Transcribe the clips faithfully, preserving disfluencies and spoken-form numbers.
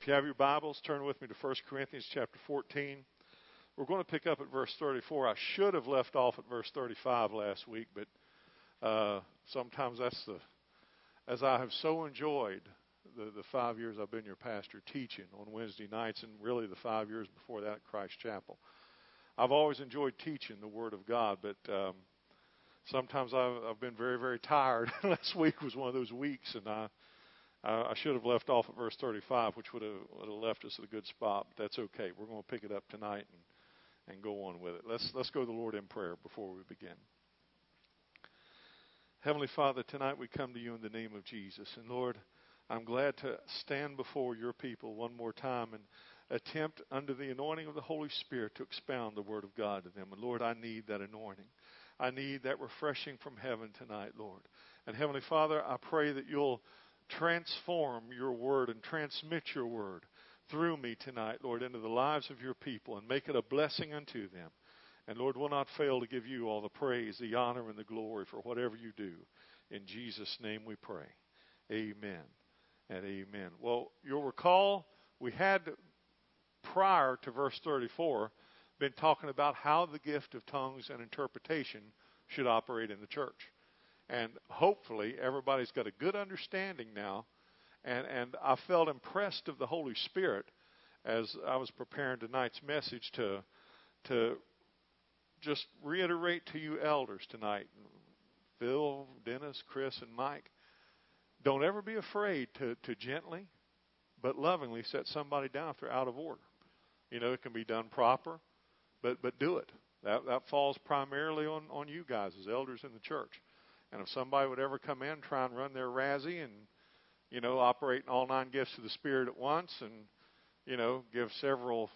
If you have your Bibles, turn with me to First Corinthians chapter fourteen. We're going to pick up at verse thirty-four. I should have left off at verse thirty-five last week, but uh, sometimes that's the, as I have so enjoyed the, the five years I've been your pastor teaching on Wednesday nights, and really the five years before that at Christ Chapel. I've always enjoyed teaching the Word of God, but um, sometimes I've, I've been very, very tired. Last week was one of those weeks, and I Uh, I should have left off at verse thirty-five, which would have, would have left us at a good spot. But that's okay. We're going to pick it up tonight and, and go on with it. Let's let's go to the Lord in prayer before we begin. Heavenly Father, tonight we come to you in the name of Jesus. And Lord, I'm glad to stand before your people one more time and attempt under the anointing of the Holy Spirit to expound the Word of God to them. And Lord, I need that anointing. I need that refreshing from heaven tonight, Lord. And Heavenly Father, I pray that you'll transform your word and transmit your word through me tonight, Lord, into the lives of your people and make it a blessing unto them. And Lord, we'll not fail to give you all the praise, the honor, and the glory for whatever you do. In Jesus' name we pray. Amen and amen. Well, you'll recall we had, prior to verse thirty-four, been talking about how the gift of tongues and interpretation should operate in the church. And hopefully everybody's got a good understanding now. And, and I felt impressed of the Holy Spirit as I was preparing tonight's message to, to just reiterate to you elders tonight, Phil, Dennis, Chris, and Mike, don't ever be afraid to, to gently but lovingly set somebody down if they're out of order. You know, it can be done proper, but, but do it. That, that falls primarily on, on you guys as elders in the church. And if somebody would ever come in, try and run their Razzie and, you know, operate in all nine gifts of the Spirit at once and, you know, give several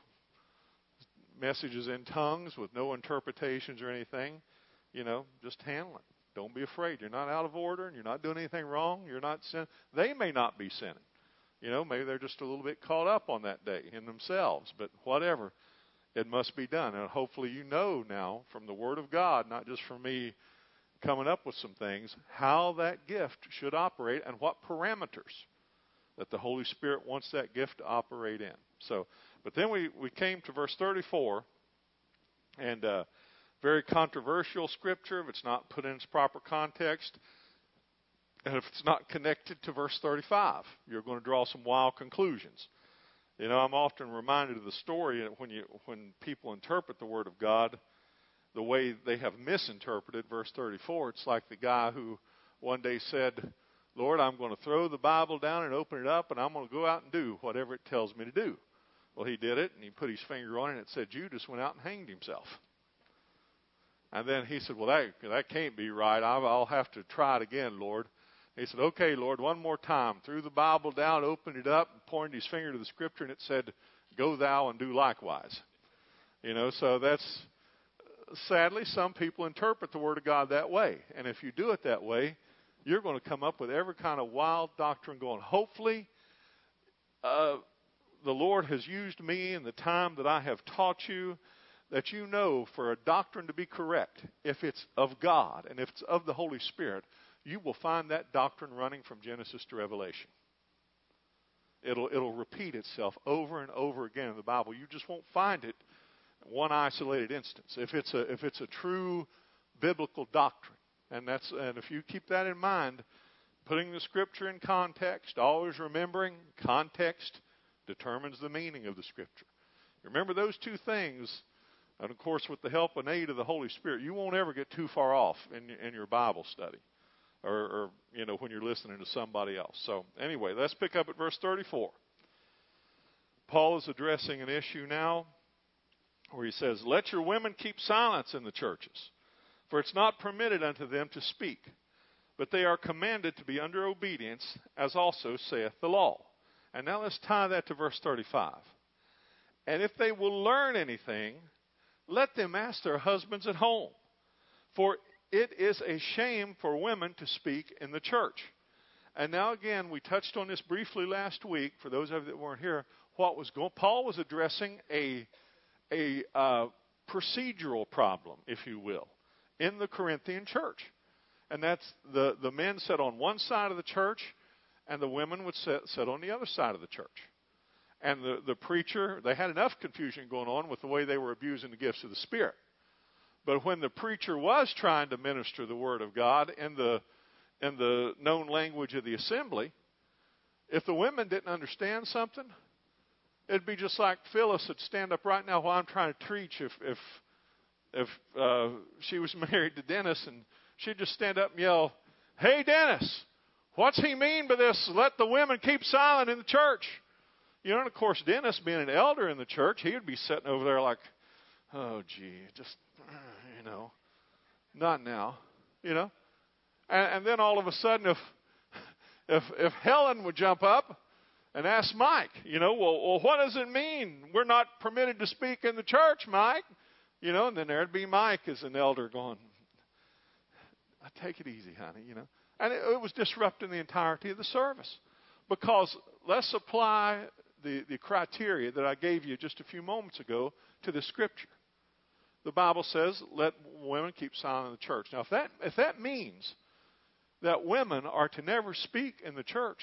messages in tongues with no interpretations or anything, you know, just handle it. Don't be afraid. You're not out of order and you're not doing anything wrong. You're not sin. They may not be sinning. You know, maybe they're just a little bit caught up on that day in themselves. But whatever, it must be done. And hopefully you know now from the Word of God, not just from me coming up with some things, how that gift should operate and what parameters that the Holy Spirit wants that gift to operate in. So, but then we, we came to verse thirty-four, and uh, very controversial scripture if it's not put in its proper context, and if it's not connected to verse thirty-five, you're going to draw some wild conclusions. You know, I'm often reminded of the story when you when people interpret the Word of God the way they have misinterpreted verse thirty-four. It's like the guy who one day said, Lord, I'm going to throw the Bible down and open it up, and I'm going to go out and do whatever it tells me to do. Well, he did it, and he put his finger on it, and it said Judas went out and hanged himself. And then he said, well, that, that can't be right. I'll, I'll have to try it again, Lord. He said, okay, Lord, one more time. Threw the Bible down, opened it up, and pointed his finger to the Scripture, and it said, go thou and do likewise. You know, so that's... Sadly, some people interpret the Word of God that way. And if you do it that way, you're going to come up with every kind of wild doctrine going. Hopefully, uh, the Lord has used me in the time that I have taught you that you know for a doctrine to be correct, if it's of God and if it's of the Holy Spirit, you will find that doctrine running from Genesis to Revelation. It'll, it'll repeat itself over and over again in the Bible. You just won't find it one isolated instance. If it's a if it's a true biblical doctrine, and that's and if you keep that in mind, putting the Scripture in context, always remembering context determines the meaning of the Scripture. Remember those two things, and of course with the help and aid of the Holy Spirit, you won't ever get too far off in in your Bible study, or, or you know when you're listening to somebody else. So anyway, let's pick up at verse thirty-four. Paul is addressing an issue now where he says, let your women keep silence in the churches, for it's not permitted unto them to speak, but they are commanded to be under obedience, as also saith the law. And now let's tie that to verse thirty-five. And if they will learn anything, let them ask their husbands at home, for it is a shame for women to speak in the church. And now again, we touched on this briefly last week, for those of you that weren't here, what was going Paul was addressing a a uh, procedural problem, if you will, in the Corinthian church. And that's the, the men sat on one side of the church, and the women would sit, sit on the other side of the church. And the, the preacher, they had enough confusion going on with the way they were abusing the gifts of the Spirit. But when the preacher was trying to minister the Word of God in the in the known language of the assembly, if the women didn't understand something, it'd be just like Phyllis would stand up right now while I'm trying to preach. If if if uh, she was married to Dennis, and she'd just stand up and yell, "Hey, Dennis, what's he mean by this? Let the women keep silent in the church." You know, and of course, Dennis, being an elder in the church, he would be sitting over there like, "Oh, gee, just, you know, not now," you know. And, and then all of a sudden, if if if Helen would jump up and ask Mike, you know, well, well, what does it mean? We're not permitted to speak in the church, Mike. You know, and then there'd be Mike as an elder going, "Take it easy, honey," you know. And it, it was disrupting the entirety of the service. Because let's apply the, the criteria that I gave you just a few moments ago to the Scripture. The Bible says, let women keep silent in the church. Now, if that if that means that women are to never speak in the church,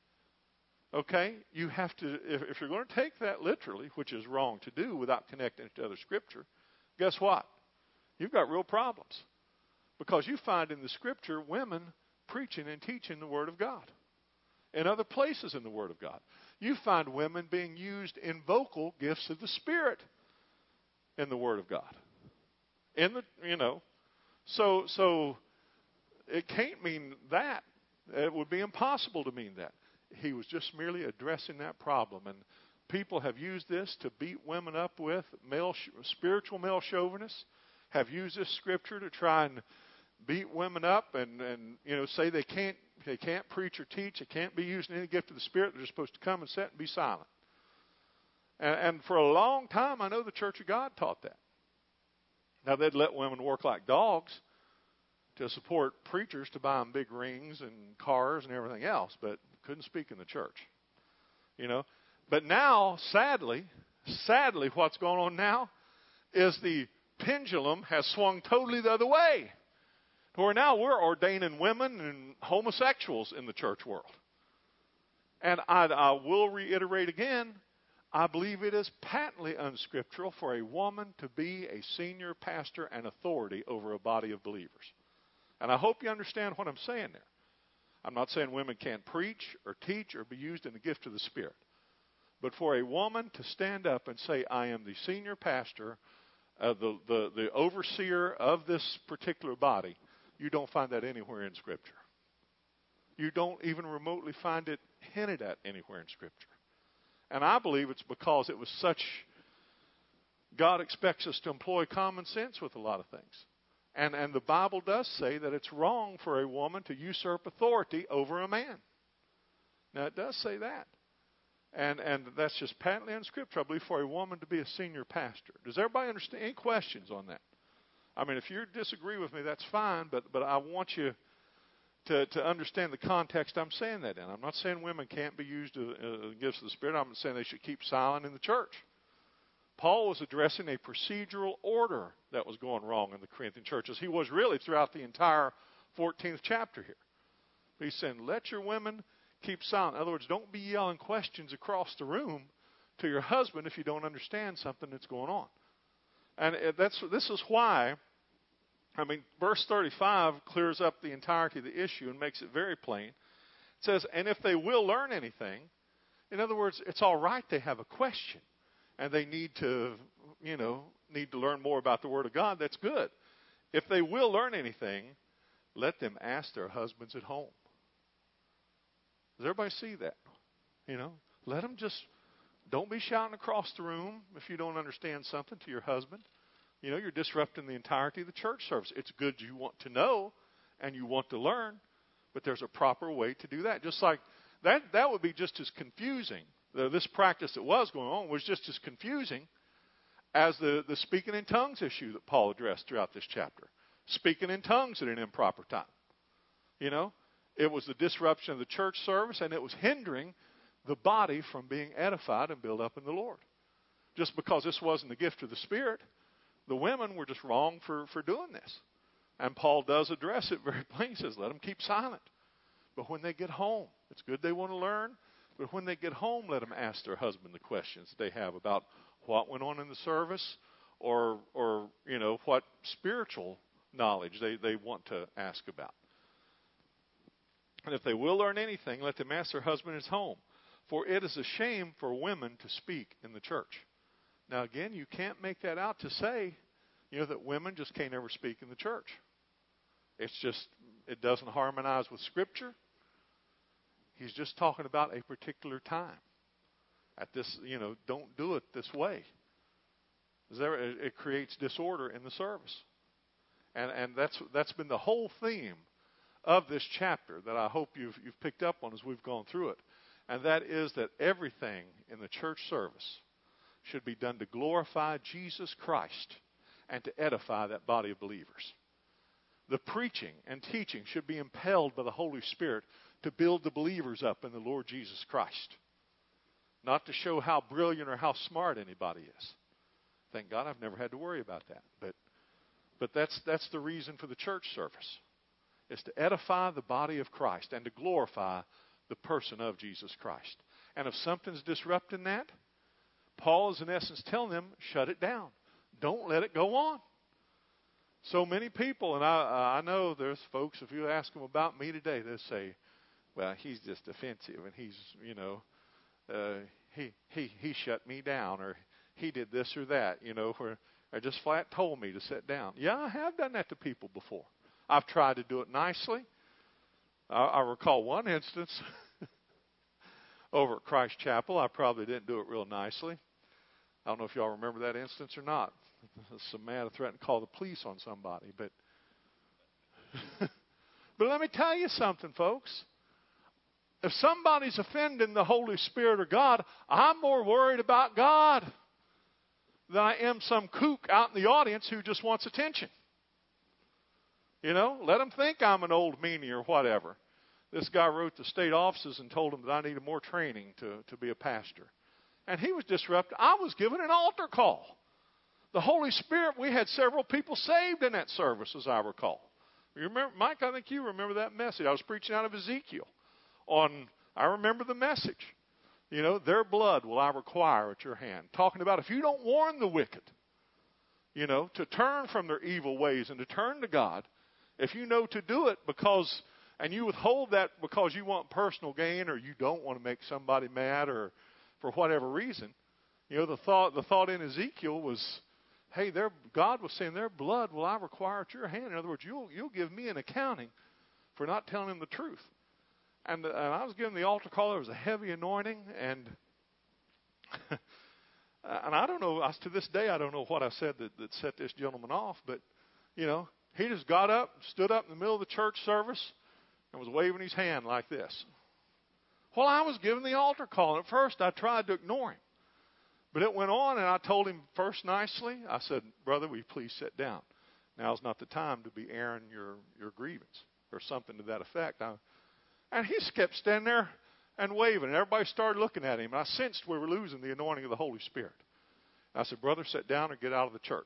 okay, you have to, if, if you're going to take that literally, which is wrong to do without connecting it to other Scripture, guess what? You've got real problems. Because you find in the Scripture women preaching and teaching the Word of God. In other places in the Word of God, you find women being used in vocal gifts of the Spirit in the Word of God. In the, you know, so so it can't mean that. It would be impossible to mean that. He was just merely addressing that problem, and people have used this to beat women up with. Male, spiritual male chauvinists have used this Scripture to try and beat women up, and and you know say they can't. They can't preach or teach. They can't be using any gift of the Spirit. They're supposed to come and sit and be silent. And, and for a long time, I know the Church of God taught that. Now, they'd let women work like dogs to support preachers to buy them big rings and cars and everything else, but couldn't speak in the church. You know. But now, sadly, sadly, what's going on now is the pendulum has swung totally the other way. Where now we're ordaining women and homosexuals in the church world. And I, I will reiterate again, I believe it is patently unscriptural for a woman to be a senior pastor and authority over a body of believers. And I hope you understand what I'm saying there. I'm not saying women can't preach or teach or be used in the gift of the Spirit. But for a woman to stand up and say, I am the senior pastor, uh, the, the, the overseer of this particular body, you don't find that anywhere in Scripture. You don't even remotely find it hinted at anywhere in Scripture. And I believe it's because it was such, God expects us to employ common sense with a lot of things. And, and the Bible does say that it's wrong for a woman to usurp authority over a man. Now, it does say that. And, and that's just patently unscriptural, I believe, for a woman to be a senior pastor. Does everybody understand? Any questions on that? I mean, if you disagree with me, that's fine, but, but I want you to, to understand the context I'm saying that in. I'm not saying women can't be used to uh, gifts of the Spirit. I'm saying they should keep silent in the church. Paul was addressing a procedural order that was going wrong in the Corinthian churches. He was really throughout the entire fourteenth chapter here. He's saying, let your women keep silent. In other words, don't be yelling questions across the room to your husband if you don't understand something that's going on. And that's this is why, I mean, verse thirty-five clears up the entirety of the issue and makes it very plain. It says, and if they will learn anything, in other words, it's all right they have a question and they need to, you know, need to learn more about the Word of God. That's good. If they will learn anything, let them ask their husbands at home. Does everybody see that? You know, let them just... Don't be shouting across the room if you don't understand something to your husband. You know, you're disrupting the entirety of the church service. It's good you want to know and you want to learn, but there's a proper way to do that. Just like that, that would be just as confusing. This practice that was going on was just as confusing as the, the speaking in tongues issue that Paul addressed throughout this chapter. Speaking in tongues at an improper time. You know, it was the disruption of the church service, and it was hindering the body from being edified and built up in the Lord. Just because this wasn't the gift of the Spirit, the women were just wrong for, for doing this. And Paul does address it very plainly. He says, let them keep silent. But when they get home, it's good they want to learn. But when they get home, let them ask their husband the questions they have about what went on in the service, or, or you know, what spiritual knowledge they, they want to ask about. And if they will learn anything, let them ask their husband at home. For it is a shame for women to speak in the church. Now, again, you can't make that out to say, you know, that women just can't ever speak in the church. It's just, it doesn't harmonize with Scripture. He's just talking about a particular time. At this, you know, don't do it this way. There, it creates disorder in the service. And and that's that's been the whole theme of this chapter that I hope you've you've picked up on as we've gone through it. And that is that everything in the church service should be done to glorify Jesus Christ and to edify that body of believers. The preaching and teaching should be impelled by the Holy Spirit to build the believers up in the Lord Jesus Christ. Not to show how brilliant or how smart anybody is. Thank God I've never had to worry about that. But but that's that's the reason for the church service. Is to edify the body of Christ and to glorify the person of Jesus Christ. And if something's disrupting that, Paul is in essence telling them, shut it down. Don't let it go on. So many people, and I, I know there's folks, if you ask them about me today, they'll say, well, he's just offensive, and he's, you know, uh, he, he, he shut me down, or he did this or that, you know, or, or just flat told me to sit down. Yeah, I have done that to people before. I've tried to do it nicely. I, I recall one instance over at Christ Chapel. I probably didn't do it real nicely. I don't know if y'all remember that instance or not. Some man threatened to call the police on somebody. But, but let me tell you something, folks. If somebody's offending the Holy Spirit or God, I'm more worried about God than I am some kook out in the audience who just wants attention. You know, let them think I'm an old meanie or whatever. This guy wrote to state offices and told them that I needed more training to, to be a pastor. And he was disrupted. I was given an altar call. The Holy Spirit, we had several people saved in that service, as I recall. You remember, Mike, I think you remember that message. I was preaching out of Ezekiel. On, I remember the message. You know, their blood will I require at your hand. Talking about if you don't warn the wicked, you know, to turn from their evil ways and to turn to God, if you know to do it because, and you withhold that because you want personal gain or you don't want to make somebody mad or for whatever reason, you know, the thought, the thought in Ezekiel was, hey, their, God was saying, their blood will I require at your hand. In other words, you'll, you'll give me an accounting for not telling them the truth. And, uh, and I was given the altar call. There was a heavy anointing. And and I don't know, I, to this day, I don't know what I said that, that set this gentleman off. But, you know, he just got up, stood up in the middle of the church service, and was waving his hand like this. Well, I was given the altar call. And at first, I tried to ignore him. But it went on, and I told him first nicely. I said, brother, will you please sit down? Now's not the time to be airing your, your grievance or something to that effect. I, and he kept standing there and waving, and everybody started looking at him. And I sensed we were losing the anointing of the Holy Spirit. I said, brother, sit down or get out of the church.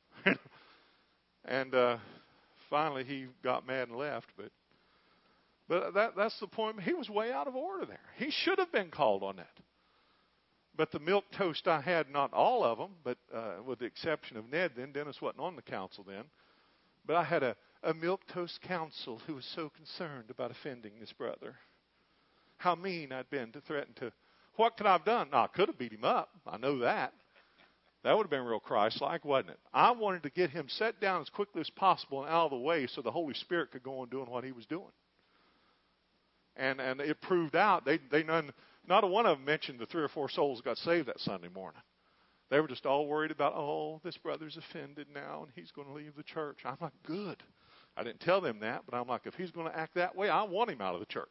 and uh, finally, he got mad and left. But but that that's the point. He was way out of order there. He should have been called on that. But the milk toast I had, not all of them, but uh, with the exception of Ned then. Dennis wasn't on the council then. But I had a, a milk toast council who was so concerned about offending this brother. How mean I'd been to threaten to. What could I have done? No, I could have beat him up. I know that. That would have been real Christ-like, wasn't it? I wanted to get him set down as quickly as possible and out of the way so the Holy Spirit could go on doing what he was doing. And and it proved out. They they none. Not a one of them mentioned the three or four souls got saved that Sunday morning. They were just all worried about, oh, this brother's offended now and he's going to leave the church. I'm like, good. I didn't tell them that, but I'm like, if he's going to act that way, I want him out of the church.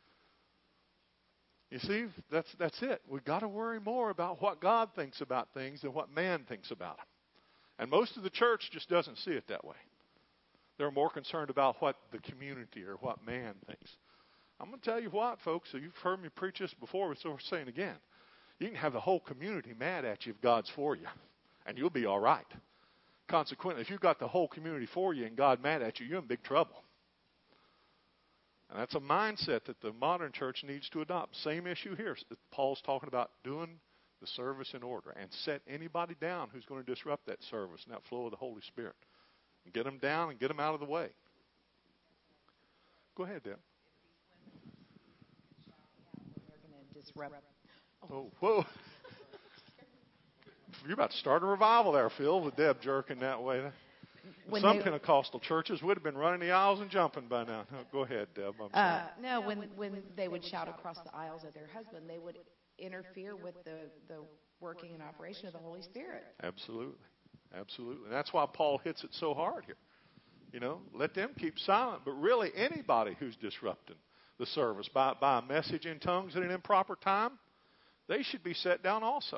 You see, that's that's it. We've got to worry more about what God thinks about things than what man thinks about them. And most of the church just doesn't see it that way. They're more concerned about what the community or what man thinks. I'm going to tell you what, folks, so you've heard me preach this before, so we're saying again. You can have the whole community mad at you if God's for you, and you'll be all right. Consequently, if you've got the whole community for you and God mad at you, you're in big trouble. And that's a mindset that the modern church needs to adopt. Same issue here. Paul's talking about doing the service in order and set anybody down who's going to disrupt that service and that flow of the Holy Spirit. And get them down and get them out of the way. Go ahead, Deb. Disrupt. Oh, whoa. You're about to start a revival there, Phil, with Deb jerking that way. When Some they, Pentecostal churches would have been running the aisles and jumping by now. No, go ahead, Deb. I'm uh, no, when when they would shout across the aisles at their husband, they would interfere with the, the working and operation of the Holy Spirit. Absolutely. Absolutely. And that's why Paul hits it so hard here. You know, let them keep silent. But really, anybody who's disrupting the service by, by a message in tongues at an improper time, they should be set down also.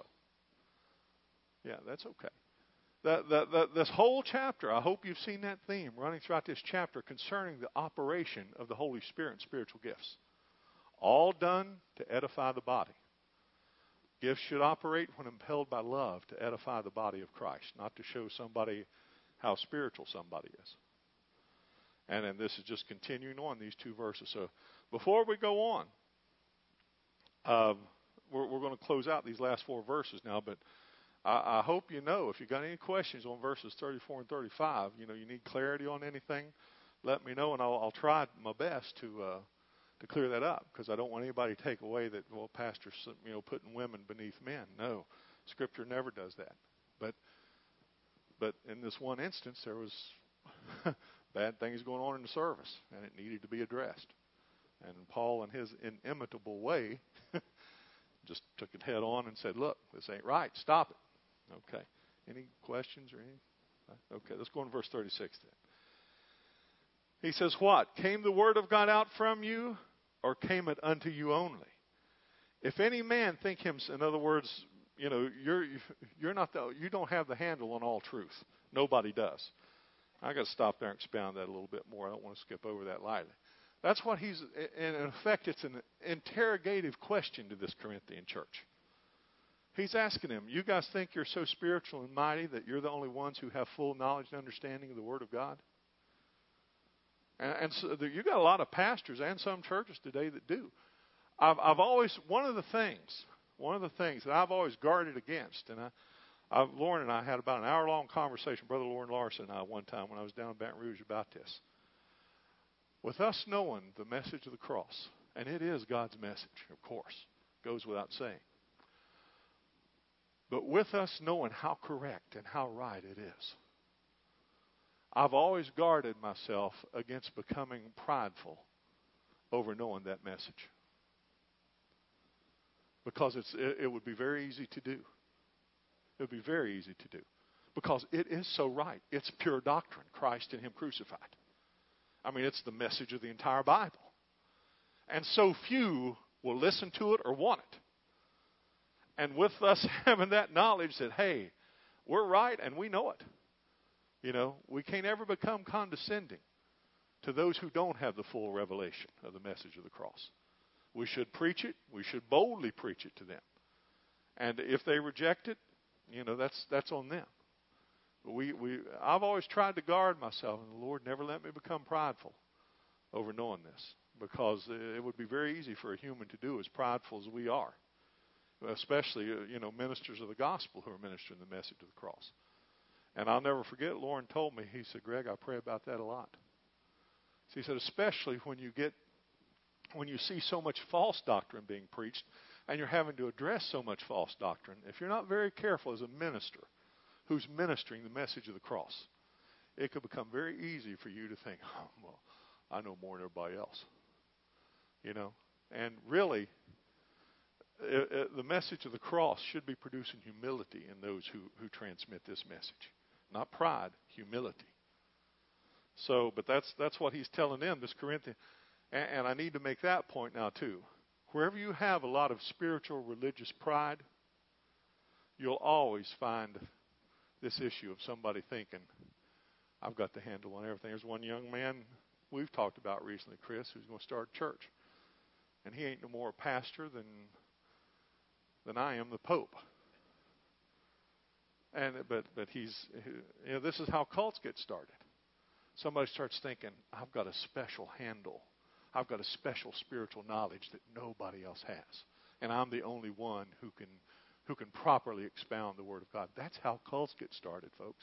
Yeah, that's okay. The, the, the, this whole chapter, I hope you've seen that theme running throughout this chapter concerning the operation of the Holy Spirit and spiritual gifts. All done to edify the body. Gifts should operate when impelled by love to edify the body of Christ, not to show somebody how spiritual somebody is. And then this is just continuing on these two verses. So before we go on, um, we're, we're going to close out these last four verses now, but I, I hope you know, if you've got any questions on verses thirty-four and thirty-five, you know, you need clarity on anything, let me know, and I'll, I'll try my best to uh, to clear that up, because I don't want anybody to take away that, well, pastor's, you know, putting women beneath men. No, Scripture never does that. But but in this one instance, there was bad things going on in the service, and it needed to be addressed. And Paul, in his inimitable way, just took it head on and said, look, this ain't right. Stop it. Okay. Any questions or anything? Okay, let's go on to verse thirty-six then. He says, what? Came the word of God out from you, or came it unto you only? If any man think him, in other words, you know, you're you're not the, you don't have the handle on all truth. Nobody does. I got to stop there and expound that a little bit more. I don't want to skip over that lightly. That's what he's, in effect, it's an interrogative question to this Corinthian church. He's asking them, you guys think you're so spiritual and mighty that you're the only ones who have full knowledge and understanding of the Word of God? And, and so you got a lot of pastors and some churches today that do. I've, I've always, one of the things, one of the things that I've always guarded against, and I, I've, Lauren and I had about an hour-long conversation, Brother Lauren Larson and I, one time when I was down in Baton Rouge about this. With us knowing the message of the cross, and it is God's message, of course, goes without saying. But with us knowing how correct and how right it is, I've always guarded myself against becoming prideful over knowing that message. Because it's, it, it would be very easy to do. It would be very easy to do. Because it is so right. It's pure doctrine, Christ and Him crucified. I mean, it's the message of the entire Bible. And so few will listen to it or want it. And with us having that knowledge that, hey, we're right and we know it. You know, we can't ever become condescending to those who don't have the full revelation of the message of the cross. We should preach it. We should boldly preach it to them. And if they reject it, you know, that's that's on them. We we I've always tried to guard myself, and the Lord never let me become prideful over knowing this, because it would be very easy for a human to do, as prideful as we are, especially you know ministers of the gospel who are ministering the message of the cross. And I'll never forget, Lauren told me, he said, Greg, I pray about that a lot. So he said, especially when you get when you see so much false doctrine being preached, and you're having to address so much false doctrine, if you're not very careful as a minister who's ministering the message of the cross, it could become very easy for you to think, oh, well, I know more than everybody else. You know? And really, it, it, the message of the cross should be producing humility in those who, who transmit this message. Not pride, humility. So, but that's that's what he's telling them, this Corinthian. And, and I need to make that point now, too. Wherever you have a lot of spiritual, religious pride, you'll always find this issue of somebody thinking, I've got the handle on everything. There's one young man we've talked about recently, Chris, who's going to start a church. And he ain't no more a pastor than than I am the Pope. And but but he's, you know, this is how cults get started. Somebody starts thinking, I've got a special handle. I've got a special spiritual knowledge that nobody else has. And I'm the only one who can who can properly expound the Word of God. That's how cults get started, folks.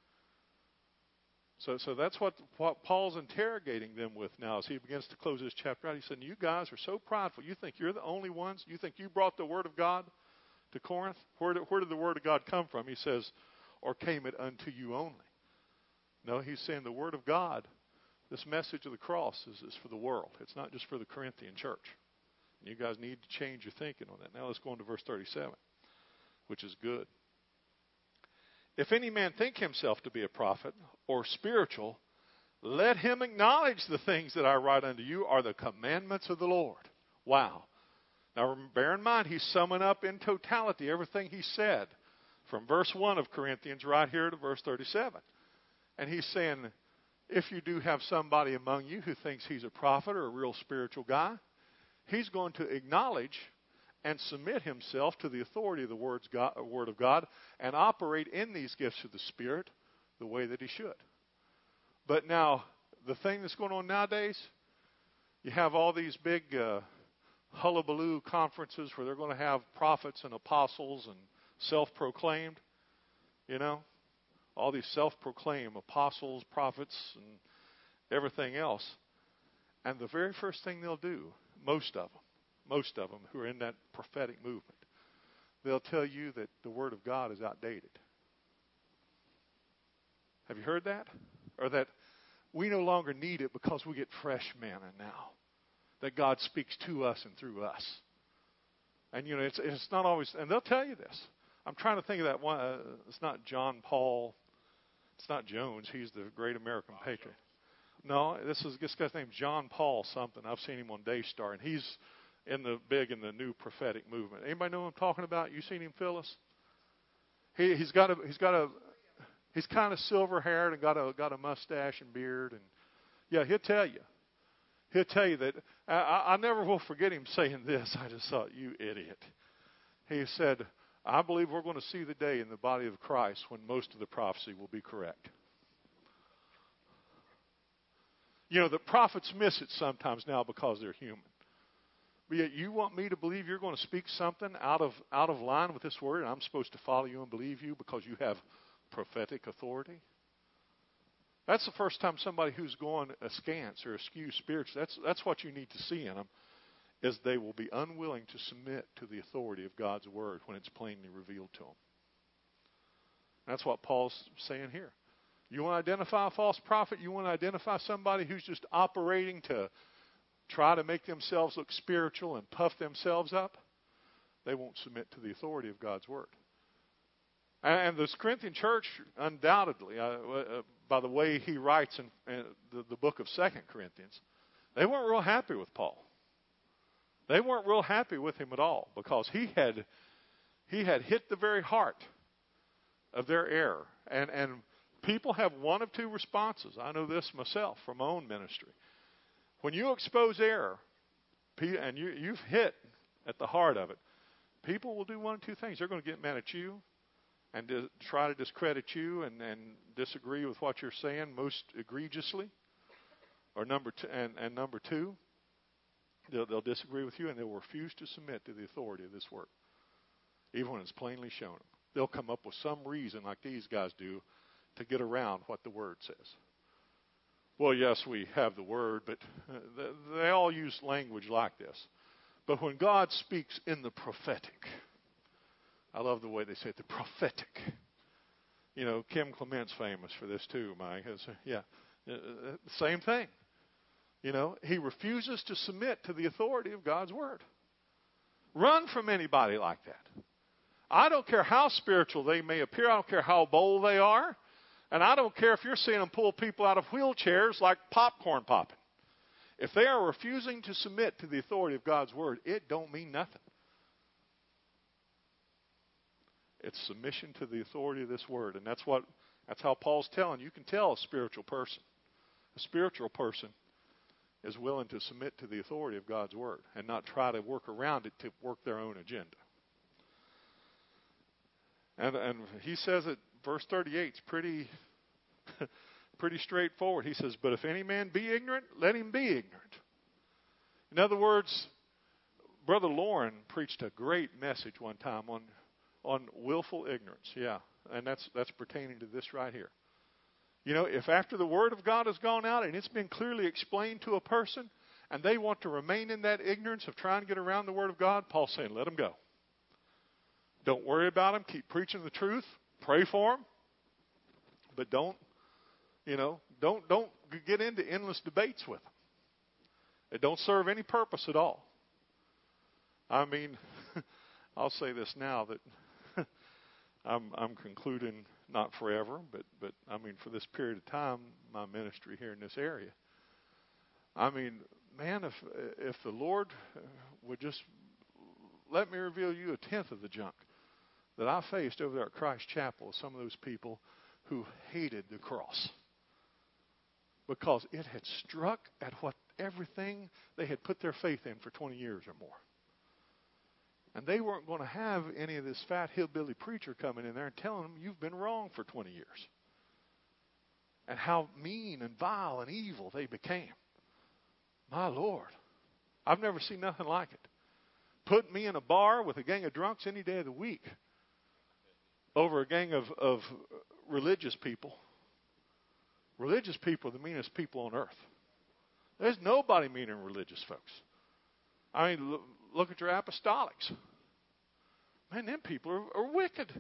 So so that's what, what Paul's interrogating them with now as he begins to close this chapter out. He said, you guys are so prideful. You think you're the only ones? You think you brought the Word of God to Corinth? Where did, where did the Word of God come from? He says, or came it unto you only? No, he's saying the Word of God, this message of the cross is, is for the world. It's not just for the Corinthian church. You guys need to change your thinking on that. Now let's go on to verse thirty-seven, which is good. If any man think himself to be a prophet or spiritual, let him acknowledge the things that I write unto you are the commandments of the Lord. Wow. Now bear in mind, he's summing up in totality everything he said from verse one of Corinthians right here to verse thirty-seven. And he's saying, if you do have somebody among you who thinks he's a prophet or a real spiritual guy, he's going to acknowledge and submit himself to the authority of the Word of God and operate in these gifts of the Spirit the way that he should. But now, the thing that's going on nowadays, you have all these big uh, hullabaloo conferences where they're going to have prophets and apostles and self-proclaimed, you know, all these self-proclaimed apostles, prophets, and everything else. And the very first thing they'll do, most of them, most of them who are in that prophetic movement, they'll tell you that the Word of God is outdated. Have you heard that? Or that we no longer need it because we get fresh manna now. That God speaks to us and through us. And, you know, it's it's not always, and they'll tell you this. I'm trying to think of that one. Uh, it's not John Paul. It's not Jones. He's the great American patriot. No, this is this guy's name's John Paul something. I've seen him on Daystar, and he's in the big in the new prophetic movement. Anybody know what I'm talking about? You seen him, Phyllis? He he's got a he's got a he's kind of silver haired and got a got a mustache and beard, and yeah, he'll tell you. He'll tell you that I, I never will forget him saying this. I just thought, you idiot. He said, I believe we're going to see the day in the body of Christ when most of the prophecy will be correct. You know, the prophets miss it sometimes now because they're human. But yet you want me to believe you're going to speak something out of out of line with this word, and I'm supposed to follow you and believe you because you have prophetic authority? That's the first time somebody who's going askance or askew spiritually, that's, that's what you need to see in them, is they will be unwilling to submit to the authority of God's word when it's plainly revealed to them. That's what Paul's saying here. You want to identify a false prophet? You want to identify somebody who's just operating to try to make themselves look spiritual and puff themselves up? They won't submit to the authority of God's word. And the Corinthian church, undoubtedly, uh, uh, by the way he writes in, in the, the book of Second Corinthians, they weren't real happy with Paul. They weren't real happy with him at all because he had he had hit the very heart of their error. And, and people have one of two responses. I know this myself from my own ministry. When you expose error, and you, you've hit at the heart of it, people will do one of two things. They're going to get mad at you and to try to discredit you and, and disagree with what you're saying most egregiously. Or number two, and, and number two, they'll, they'll disagree with you and they'll refuse to submit to the authority of this word, even when it's plainly shown them. They'll come up with some reason, like these guys do, to get around what the word says. Well, yes, we have the word, but they all use language like this. But when God speaks in the prophetic, I love the way they say it, the prophetic. You know, Kim Clement's famous for this too, Mike. It's, yeah, same thing. You know, he refuses to submit to the authority of God's word. Run from anybody like that. I don't care how spiritual they may appear. I don't care how bold they are. And I don't care if you're seeing them pull people out of wheelchairs like popcorn popping. If they are refusing to submit to the authority of God's word, it don't mean nothing. It's submission to the authority of this word. And that's what that's how Paul's telling you. You can tell a spiritual person. A spiritual person is willing to submit to the authority of God's word and not try to work around it to work their own agenda. And, and he says it, verse thirty-eight is pretty, pretty straightforward. He says, but if any man be ignorant, let him be ignorant. In other words, Brother Lauren preached a great message one time on on willful ignorance. Yeah, and that's that's pertaining to this right here. You know, if after the Word of God has gone out and it's been clearly explained to a person, and they want to remain in that ignorance of trying to get around the Word of God, Paul's saying, let them go. Don't worry about them. Keep preaching the truth. Pray for them. But don't, you know, don't don't get into endless debates with them. It don't serve any purpose at all. I mean, I'll say this now that I'm I'm concluding not forever, but but I mean for this period of time, my ministry here in this area. I mean, man, if if the Lord would just let me reveal you a tenth of the junk that I faced over there at Christ Chapel, some of those people who hated the cross because it had struck at what everything they had put their faith in for twenty years or more. And they weren't going to have any of this fat hillbilly preacher coming in there and telling them you've been wrong for twenty years. And how mean and vile and evil they became. My Lord, I've never seen nothing like it. Put me in a bar with a gang of drunks any day of the week over a gang of, of religious people. Religious people are the meanest people on earth. There's nobody meaner than religious folks. I mean, look, look at your apostolics. Man, them people are, are wicked.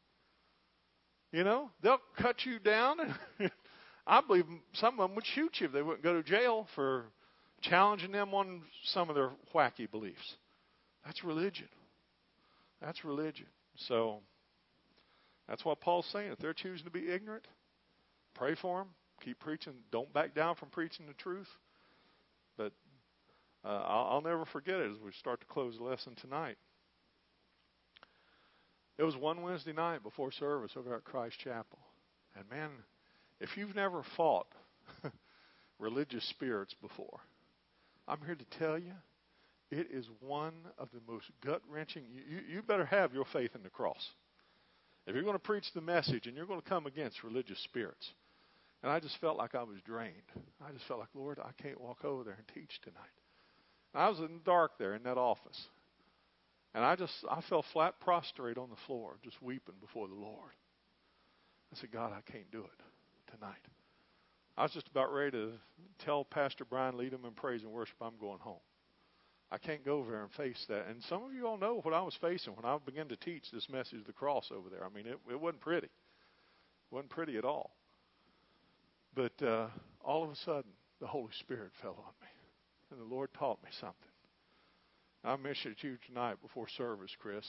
You know, they'll cut you down. And I believe some of them would shoot you if they wouldn't go to jail for challenging them on some of their wacky beliefs. That's religion. That's religion. So that's what Paul's saying. If they're choosing to be ignorant, pray for them. Keep preaching. Don't back down from preaching the truth. But uh, I'll, I'll never forget it as we start to close the lesson tonight. It was one Wednesday night before service over at Christ Chapel. And man, if you've never fought religious spirits before, I'm here to tell you, it is one of the most gut-wrenching. You, you, you better have your faith in the cross. If you're going to preach the message and you're going to come against religious spirits. And I just felt like I was drained. I just felt like, Lord, I can't walk over there and teach tonight. And I was in the dark there in that office. And I just, I fell flat prostrate on the floor, just weeping before the Lord. I said, God, I can't do it tonight. I was just about ready to tell Pastor Brian, lead him in praise and worship, I'm going home. I can't go over there and face that. And some of you all know what I was facing when I began to teach this message of the cross over there. I mean, it, it wasn't pretty. It wasn't pretty at all. But uh, all of a sudden, the Holy Spirit fell on me. And the Lord taught me something. I mentioned it to you tonight before service, Chris.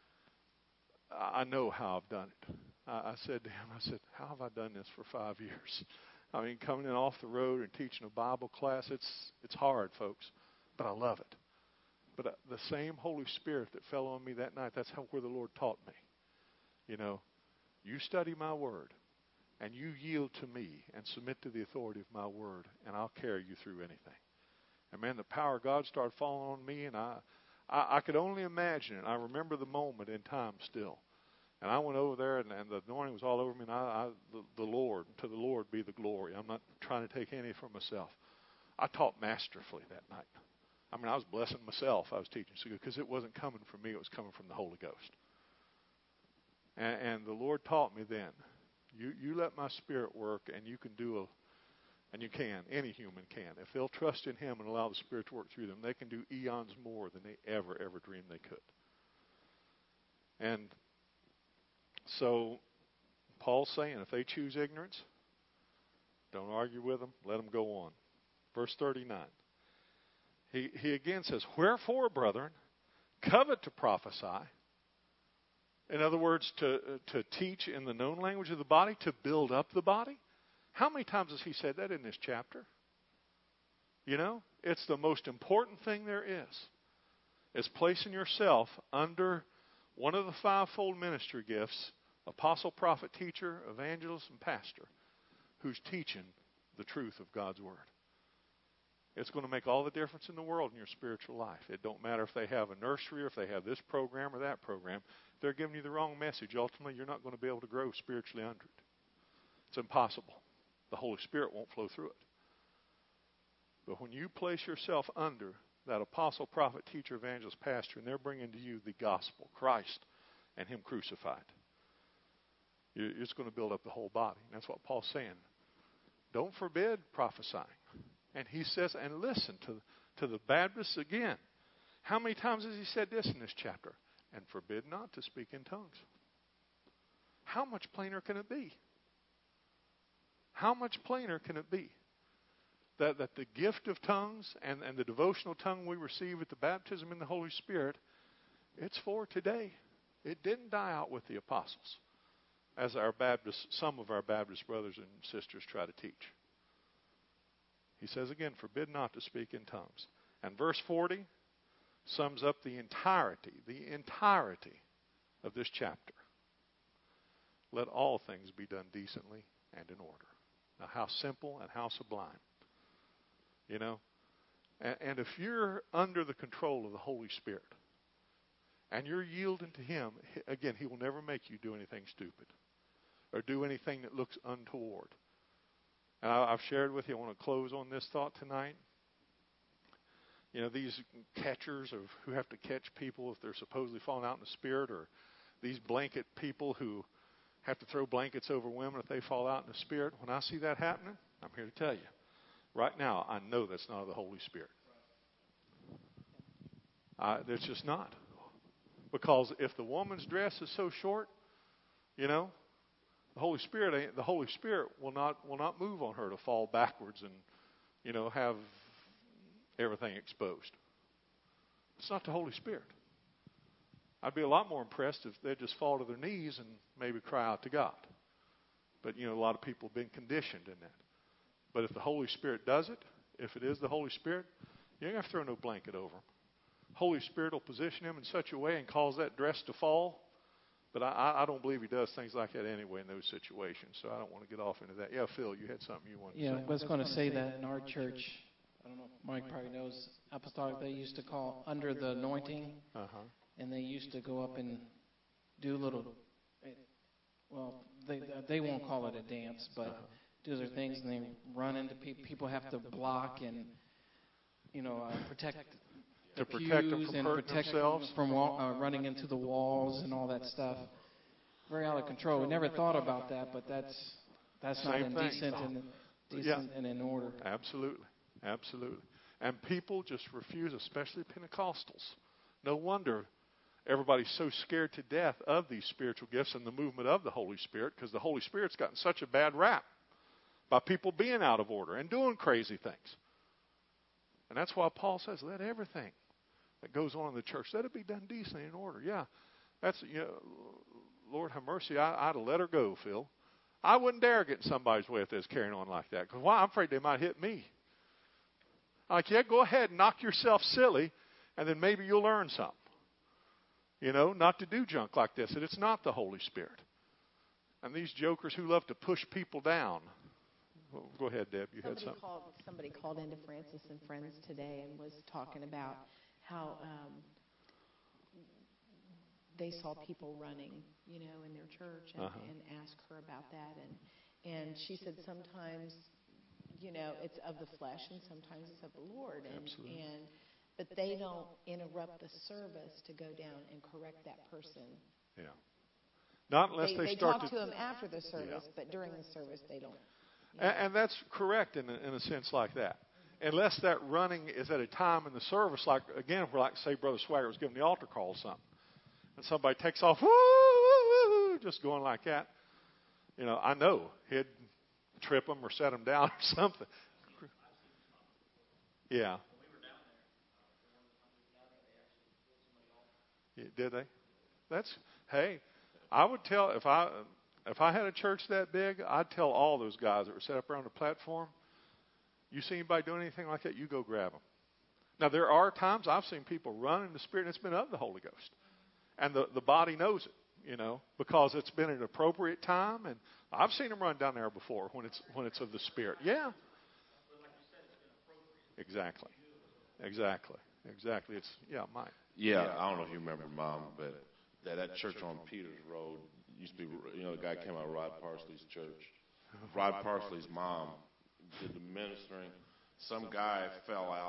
I know how I've done it. I, I said to him, I said, how have I done this for five years? I mean, coming in off the road and teaching a Bible class, it's it's hard, folks, but I love it. But uh, the same Holy Spirit that fell on me that night, that's how where the Lord taught me. You know, you study my word, and you yield to me and submit to the authority of my word, and I'll carry you through anything. And man, the power of God started falling on me, and I, I, I could only imagine it. I remember the moment in time still. And I went over there, and, and the anointing was all over me, and I, I the, the Lord, to the Lord be the glory. I'm not trying to take any for myself. I taught masterfully that night. I mean, I was blessing myself. I was teaching so good because it wasn't coming from me. It was coming from the Holy Ghost. And, and the Lord taught me then, you, you let my Spirit work, and you can do a And you can. Any human can. If they'll trust in Him and allow the Spirit to work through them, they can do eons more than they ever, ever dreamed they could. And so Paul's saying, if they choose ignorance, don't argue with them. Let them go on. Verse thirty-nine. He, he again says, wherefore, brethren, covet to prophesy. In other words, to, to teach in the known language of the body, to build up the body. How many times has he said that in this chapter? You know, it's the most important thing there is. It's placing yourself under one of the fivefold ministry gifts, apostle, prophet, teacher, evangelist, and pastor, who's teaching the truth of God's Word. It's going to make all the difference in the world in your spiritual life. It don't matter if they have a nursery or if they have this program or that program. If they're giving you the wrong message, ultimately you're not going to be able to grow spiritually under it. It's impossible. The Holy Spirit won't flow through it. But when you place yourself under that apostle, prophet, teacher, evangelist, pastor, and they're bringing to you the gospel, Christ, and Him crucified. It's going to build up the whole body. And that's what Paul's saying. Don't forbid prophesying. And he says, and listen to, to the Baptists again. How many times has he said this in this chapter? And forbid not to speak in tongues. How much plainer can it be? How much plainer can it be? That, that the gift of tongues and, and the devotional tongue we receive at the baptism in the Holy Spirit, it's for today. It didn't die out with the apostles, as our Baptist, some of our Baptist brothers and sisters try to teach. He says again, forbid not to speak in tongues. And verse forty sums up the entirety, the entirety of this chapter. Let all things be done decently and in order. Now, how simple and how sublime. You know? And, and if you're under the control of the Holy Spirit, and you're yielding to Him, again, He will never make you do anything stupid or do anything that looks untoward. And I, I've shared with you, I want to close on this thought tonight. You know, these catchers of who have to catch people if they're supposedly falling out in the Spirit, or these blanket people who have to throw blankets over women if they fall out in the Spirit. When I see that happening, I'm here to tell you. Right now, I know that's not of the Holy Spirit. I, it's just not. Because if the woman's dress is so short, you know, the Holy Spirit ain't, the Holy Spirit will not will not move on her to fall backwards and, you know, have everything exposed. It's not the Holy Spirit. I'd be a lot more impressed if they'd just fall to their knees and maybe cry out to God. But, you know, a lot of people have been conditioned in that. But if the Holy Spirit does it, if it is the Holy Spirit, you ain't got to throw no blanket over them. Holy Spirit will position him in such a way and cause that dress to fall. But I, I don't believe He does things like that anyway in those situations. So I don't want to get off into that. Yeah, Phil, you had something you wanted yeah, to say. Yeah, I was going to say that in our church, I don't know if Mike probably knows, Apostolic, they used to call under the anointing. Uh-huh. And they used to go up and do little, well, they they won't call it a dance, but uh-huh. do their things, and they run into people. People have to block and, you know, uh, protect to the protect them pews from and hurting protect themselves, from uh, running into the walls and all that stuff. Very out of control. We never thought about that, but that's that's not Same indecent thing. and decent yeah. and in order. Absolutely, absolutely. And people just refuse, especially Pentecostals. No wonder everybody's so scared to death of these spiritual gifts and the movement of the Holy Spirit, because the Holy Spirit's gotten such a bad rap by people being out of order and doing crazy things. And that's why Paul says, let everything that goes on in the church, let it be done decently in order. Yeah, that's, you know, Lord have mercy, I, I'd have let her go, Phil. I wouldn't dare get in somebody's way if they was carrying on like that, because why? I'm afraid they might hit me. I'm like, yeah, go ahead and knock yourself silly, and then maybe you'll learn something. You know, not to do junk like this. And it's not the Holy Spirit. And these jokers who love to push people down. Well, go ahead, Deb. You somebody had something. Called, somebody called into Francis and Friends today and was talking about how um, they saw people running, you know, in their church, and, uh-huh. and asked her about that. And and she said sometimes, you know, it's of the flesh, and sometimes it's of the Lord. And, Absolutely. And but they don't interrupt the service to go down and correct that person. Yeah. Not unless they, they, they start talk to... to them after the service, yeah. but during the service they don't. And, and that's correct in a, in a sense like that. Unless that running is at a time in the service, like, again, where, like, say, Brother Swagger was giving the altar call or something, and somebody takes off, woo, woo, woo, just going like that, you know, I know he'd trip them or set them down or something. Yeah. Did they? That's, hey, I would tell, if I if I had a church that big, I'd tell all those guys that were set up around the platform, you see anybody doing anything like that, you go grab them. Now, there are times I've seen people run in the Spirit, and it's been of the Holy Ghost. And the, the body knows it, you know, because it's been an appropriate time. And I've seen them run down there before when it's when it's of the Spirit. Yeah. Exactly. Exactly. Exactly. It's, yeah, Mike. Yeah, I don't know if you remember, Mom, but that, that church on Peters Road used to be, you know, the guy came out of Rod Parsley's church. Rod Parsley's mom did the ministering. Some guy fell out,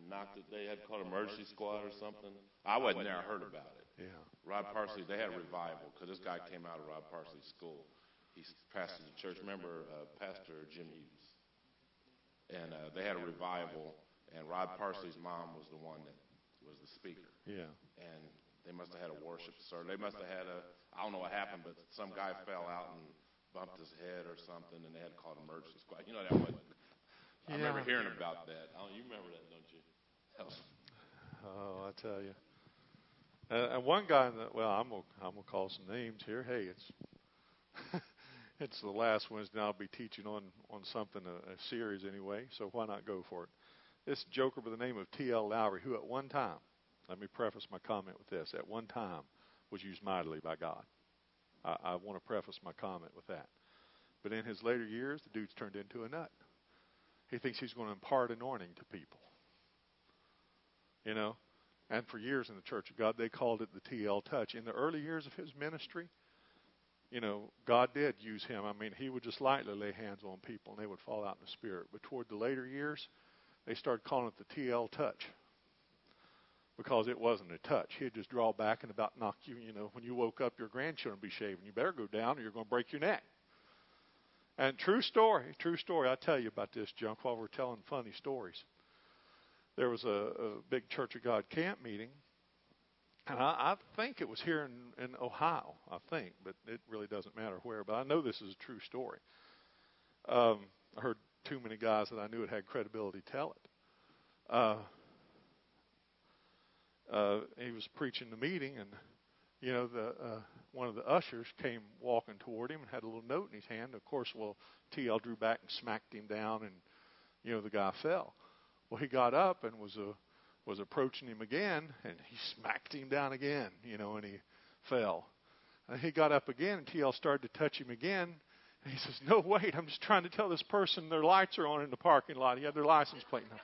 knocked it. They had called emergency squad or something. I wasn't there. I heard about it. Yeah. Rod Parsley, they had a revival because this guy came out of Rod Parsley's school. He pastored the church. Remember uh, Pastor Jim Hughes? And uh, they had a revival, and Rod Parsley's mom was the one that was the speaker. Yeah. And they must have had a worship service. They must have had a, I don't know what happened, but some guy fell out and bumped his head or something, and they had to call an emergency squad. You know, that wasn't, I Yeah. remember hearing about that. Oh, you remember that, don't you? That was, Oh, I tell you. Uh, and one guy, in the, well, I'm gonna I'm gonna call some names here. Hey, it's it's the last Wednesday. I'll be teaching on on something a, a series anyway. So why not go for it? This joker by the name of T L Lowry, who at one time, let me preface my comment with this: at one time was used mightily by God. I, I want to preface my comment with that. But in his later years, the dude's turned into a nut. He thinks he's going to impart anointing to people. You know, and for years in the Church of God, they called it the T L touch. In the early years of his ministry, you know, God did use him. I mean, he would just lightly lay hands on people, and they would fall out in the Spirit. But toward the later years, they started calling it the T L touch because it wasn't a touch. He'd just draw back and about knock you, you know, when you woke up, your grandchildren would be shaving. You better go down or you're going to break your neck. And true story, true story, I'll tell you about this junk while we're telling funny stories. There was a, a big Church of God camp meeting, and I, I think it was here in, in Ohio, I think, but it really doesn't matter where. But I know this is a true story. Um, I heard too many guys that I knew had had credibility tell it. Uh, uh, he was preaching the meeting, and you know, the uh, one of the ushers came walking toward him and had a little note in his hand. Of course, well, T L drew back and smacked him down, and you know, the guy fell. Well, he got up and was uh, was approaching him again, and he smacked him down again, you know, and he fell. And he got up again, and T L started to touch him again. And he says, "No, wait, I'm just trying to tell this person their lights are on in the parking lot." He had their license plate now.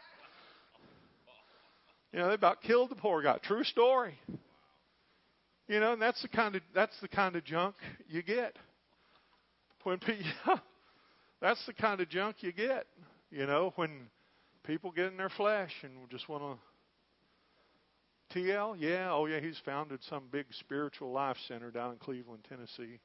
You know, they about killed the poor guy. True story. You know, and that's the kind of that's the kind of junk you get. When people, that's the kind of junk you get. You know, when people get in their flesh and just want to. T L, yeah, oh yeah, he's founded some big spiritual life center down in Cleveland, Tennessee.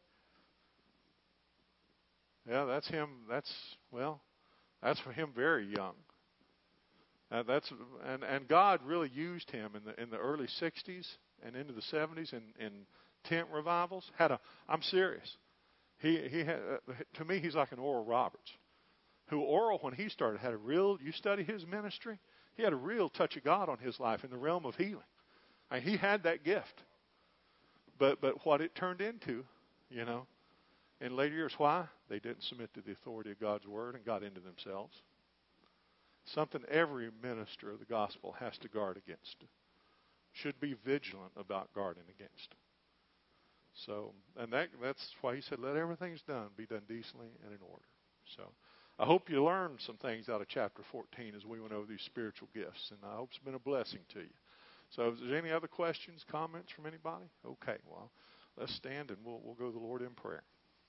Yeah, that's him. That's well, that's for him very young. Uh, that's and and God really used him in the in the early sixties and into the seventies in, in tent revivals. Had a, I'm serious. He he had, uh, to me he's like an Oral Roberts, who Oral when he started had a real. You study his ministry, he had a real touch of God on his life in the realm of healing. I mean, he had that gift. But but what it turned into, you know, in later years, why? They didn't submit to the authority of God's word and got into themselves. Something every minister of the gospel has to guard against. Should be vigilant about guarding against. So, and that that's why he said, let everything's done be done decently and in order. So, I hope you learned some things out of chapter fourteen as we went over these spiritual gifts, and I hope it's been a blessing to you. So, if there's any other questions, comments from anybody? Okay, well, let's stand and we'll we'll go to the Lord in prayer.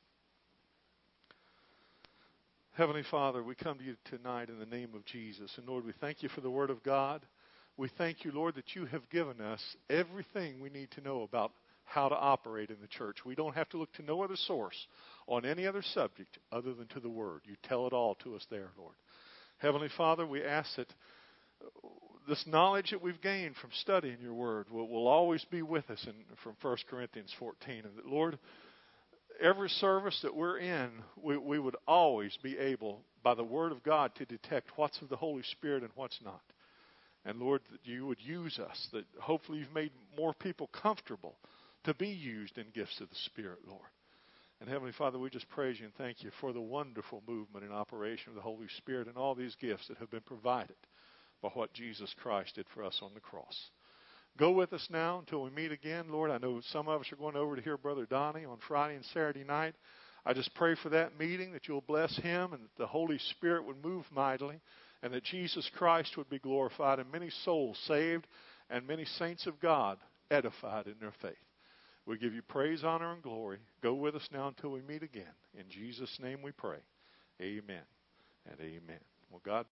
Heavenly Father, we come to you tonight in the name of Jesus. And Lord, we thank you for the Word of God. We thank you, Lord, that you have given us everything we need to know about how to operate in the church. We don't have to look to no other source on any other subject other than to the Word. You tell it all to us there, Lord. Heavenly Father, we ask that this knowledge that we've gained from studying your Word will, will always be with us in, from First Corinthians fourteen. And that, Lord, every service that we're in, we, we would always be able, by the Word of God, to detect what's of the Holy Spirit and what's not. And Lord, that you would use us, that hopefully you've made more people comfortable to be used in gifts of the Spirit, Lord. And Heavenly Father, we just praise you and thank you for the wonderful movement and operation of the Holy Spirit and all these gifts that have been provided by what Jesus Christ did for us on the cross. Go with us now until we meet again. Lord, I know some of us are going over to hear Brother Donnie on Friday and Saturday night. I just pray for that meeting, that you'll bless him and that the Holy Spirit would move mightily and that Jesus Christ would be glorified and many souls saved and many saints of God edified in their faith. We give you praise, honor, and glory. Go with us now until we meet again. In Jesus' name we pray. Amen and amen. Well, God